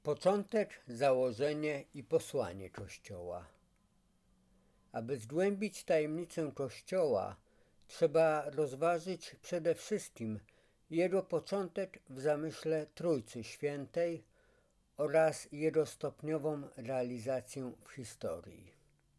Początek, założenie i posłanie Kościoła. Aby zgłębić tajemnicę Kościoła, trzeba rozważyć przede wszystkim jego początek w zamyśle Trójcy Świętej oraz jego stopniową realizację w historii.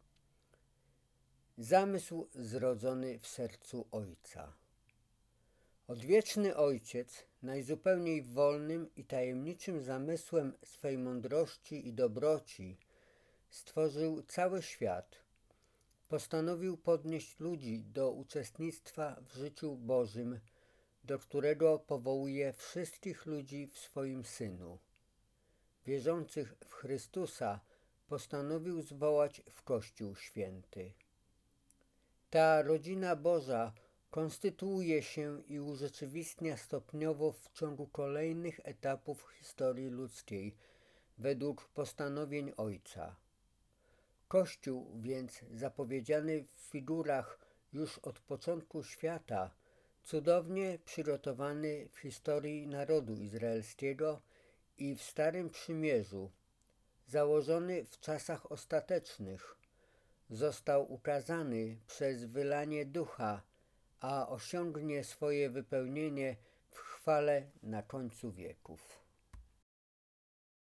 Zamysł zrodzony w sercu Ojca. Odwieczny Ojciec, najzupełniej wolnym i tajemniczym zamysłem swej mądrości i dobroci, stworzył cały świat. Postanowił podnieść ludzi do uczestnictwa w życiu Bożym, do którego powołuje wszystkich ludzi w swoim Synu. Wierzących w Chrystusa postanowił zwołać w Kościół Święty. Ta rodzina Boża konstytuuje się i urzeczywistnia stopniowo w ciągu kolejnych etapów historii ludzkiej według postanowień Ojca. Kościół więc zapowiedziany w figurach już od początku świata, cudownie przygotowany w historii narodu izraelskiego i w Starym Przymierzu, założony w czasach ostatecznych, został ukazany przez wylanie Ducha, a osiągnie swoje wypełnienie w chwale na końcu wieków.